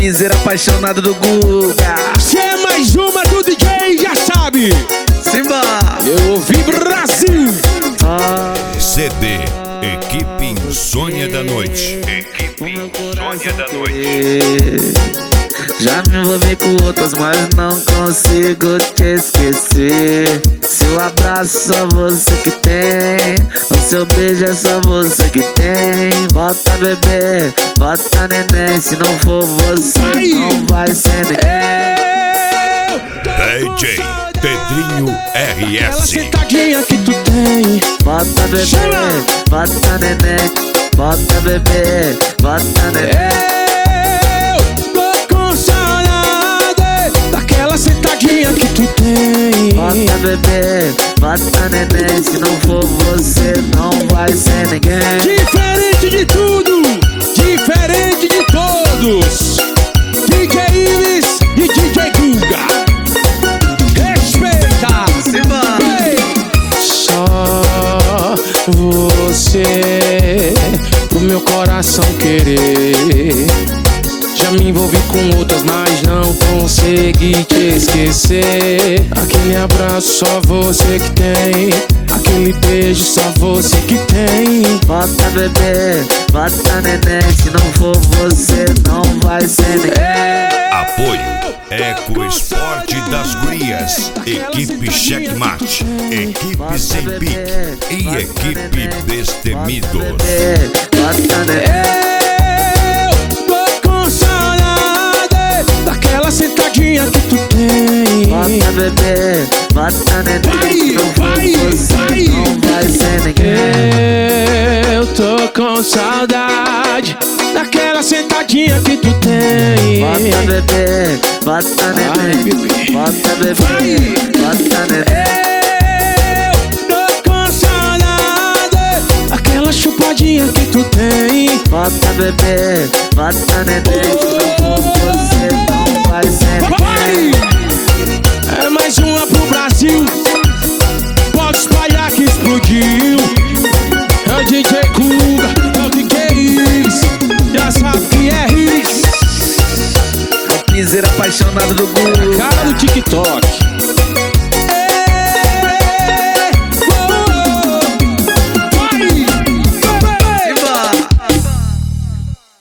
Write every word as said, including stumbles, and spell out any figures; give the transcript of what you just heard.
piseiro apaixonado do Guga. Se é mais uma do D J, já sabe. Simba! Eu ouvi Brasil. Ah, C D Equipe Insônia da Noite. Equipe Insônia da Noite. já me envolvi com outras, mas não consigo te esquecer. Seu abraço só você que tem, o seu beijo é só você que tem. Bota bebê, bota neném, se não for você Ai. não vai ser ninguém. D J Pedrinho R Aquela S. sentadinha que tu tem. Bota bebê, Chama. bota neném, bota bebê, bota neném. Eu tô com saudade daquela sentadinha que tu tem. Bota bebê, bota neném, se não for você não vai ser ninguém. Diferente de tudo, diferente de todos. D J Ives e D J Guga. Respeita. Simba! Ei. Só você pro meu coração querer. Já me envolvi com outras, mas não consegui te esquecer. Aquele abraço só você que tem, aquele beijo só você que tem. Bota bebê, bota neném, se não for você não vai ser ninguém. Apoio Eco Esporte das Gurias. Equipe Checkmate. Equipe Sem Pique. E Equipe Destemidos. Bota neném. Eu tô com saudade daquela sentadinha que tu tem. Bota bebê, bota neném, se não for você não vai ser ninguém. Eu tô com saudade daquela sentadinha que tu tem. Bota bebê, bota neném, bota bebê, bota neném. Eu tô com saudade daquela chupadinha que tu tem. Bota bebê, bota neném, se não for você não vai ser ninguém. Vai! É mais uma pro Brasil. Pode espalhar que explodiu. É o D J Guga, é o D J Ives. Já sabe que é Ives. O piseiro apaixonado do Guga. Cara do TikTok.